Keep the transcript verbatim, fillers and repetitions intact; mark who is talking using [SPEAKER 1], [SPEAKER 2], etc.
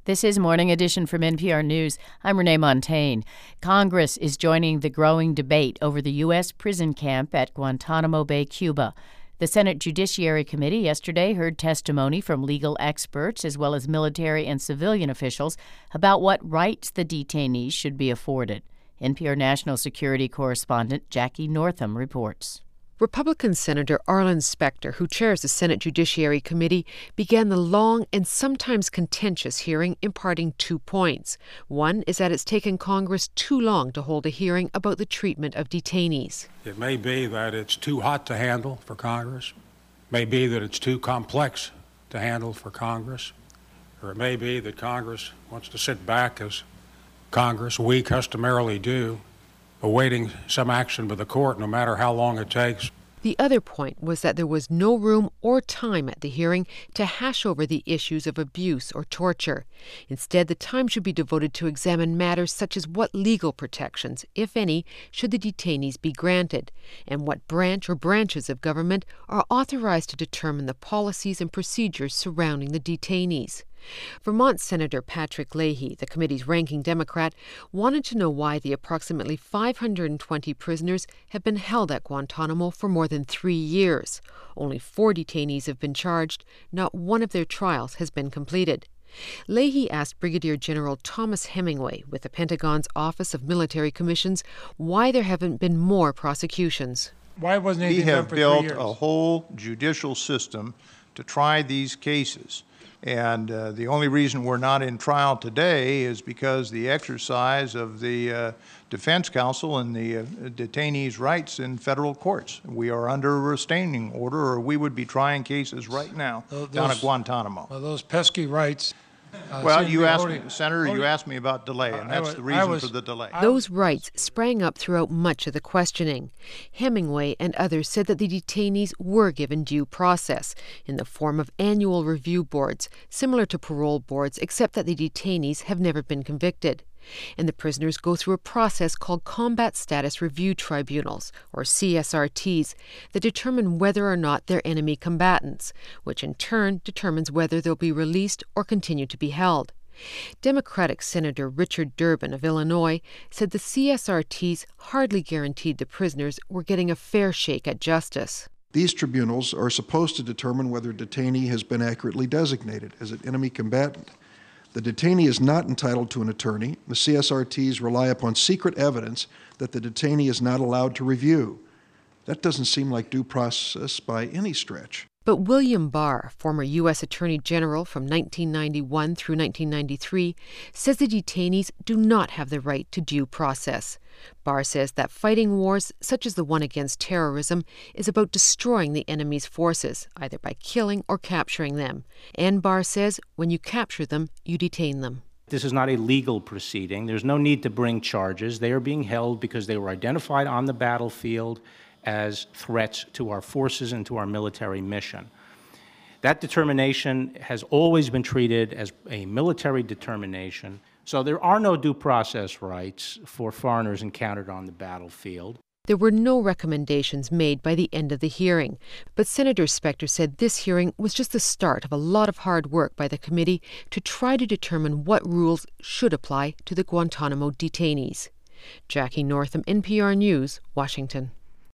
[SPEAKER 1] This is Morning Edition from N P R News. I'm Renee Montagne. Congress is joining the growing debate over the U S prison camp at Guantanamo Bay, Cuba. The Senate Judiciary Committee yesterday heard testimony from legal experts as well as military and civilian officials about what rights the detainees should be afforded. N P R national security correspondent Jackie Northam reports.
[SPEAKER 2] Republican Senator Arlen Specter, who chairs the Senate Judiciary Committee, began the long and sometimes contentious hearing imparting two points. One is that it's taken Congress too long to hold a hearing about the treatment of detainees.
[SPEAKER 3] It may be that it's too hot to handle for Congress. It may be that it's too complex to handle for Congress. Or it may be that Congress wants to sit back, as Congress, we customarily do, awaiting some action by the court, no matter how long it takes.
[SPEAKER 2] The other point was that there was no room or time at the hearing to hash over the issues of abuse or torture. Instead, the time should be devoted to examine matters such as what legal protections, if any, should the detainees be granted, and what branch or branches of government are authorized to determine the policies and procedures surrounding the detainees. Vermont Senator Patrick Leahy, the committee's ranking Democrat, wanted to know why the approximately five hundred twenty prisoners have been held at Guantanamo for more than three years. Only four detainees have been charged. Not one of their trials has been completed. Leahy asked Brigadier General Thomas Hemingway, with the Pentagon's Office of Military Commissions, why there haven't been more prosecutions.
[SPEAKER 4] Why wasn't anything
[SPEAKER 5] we
[SPEAKER 4] done
[SPEAKER 5] have
[SPEAKER 4] for
[SPEAKER 5] built
[SPEAKER 4] three years?
[SPEAKER 5] a whole judicial system to try these cases. And uh, the only reason we're not in trial today is because the exercise of the uh, defense counsel and the uh, detainees' rights in federal courts. We are under a restraining order, or we would be trying cases right now
[SPEAKER 4] those,
[SPEAKER 5] down at Guantanamo.
[SPEAKER 4] Well, those pesky rights. Uh,
[SPEAKER 5] well, you asked
[SPEAKER 4] holding,
[SPEAKER 5] me, Senator,
[SPEAKER 4] holding,
[SPEAKER 5] you asked me about delay, and that's
[SPEAKER 4] was,
[SPEAKER 5] the reason
[SPEAKER 4] was,
[SPEAKER 5] for the delay.
[SPEAKER 2] Those rights sprang up throughout much of the questioning. Hemingway and others said that the detainees were given due process in the form of annual review boards, similar to parole boards, except that the detainees have never been convicted. And the prisoners go through a process called Combat Status Review Tribunals, or C S R Ts, that determine whether or not they're enemy combatants, which in turn determines whether they'll be released or continue to be held. Democratic Senator Richard Durbin of Illinois said the C S R Ts hardly guaranteed the prisoners were getting a fair shake at justice.
[SPEAKER 6] These tribunals are supposed to determine whether a detainee has been accurately designated as an enemy combatant. The detainee is not entitled to an attorney. The C S R Ts rely upon secret evidence that the detainee is not allowed to review. That doesn't seem like due process by any stretch.
[SPEAKER 2] But William Barr, former U S Attorney General from nineteen ninety-one through nineteen ninety-three, says the detainees do not have the right to due process. Barr says that fighting wars, such as the one against terrorism, is about destroying the enemy's forces, either by killing or capturing them. And Barr says when you capture them, you detain them.
[SPEAKER 7] This is not a legal proceeding. There's no need to bring charges. They are being held because they were identified on the battlefield as threats to our forces and to our military mission. That determination has always been treated as a military determination, so there are no due process rights for foreigners encountered on the battlefield.
[SPEAKER 2] There were no recommendations made by the end of the hearing, but Senator Specter said this hearing was just the start of a lot of hard work by the committee to try to determine what rules should apply to the Guantanamo detainees. Jackie Northam, N P R News, Washington.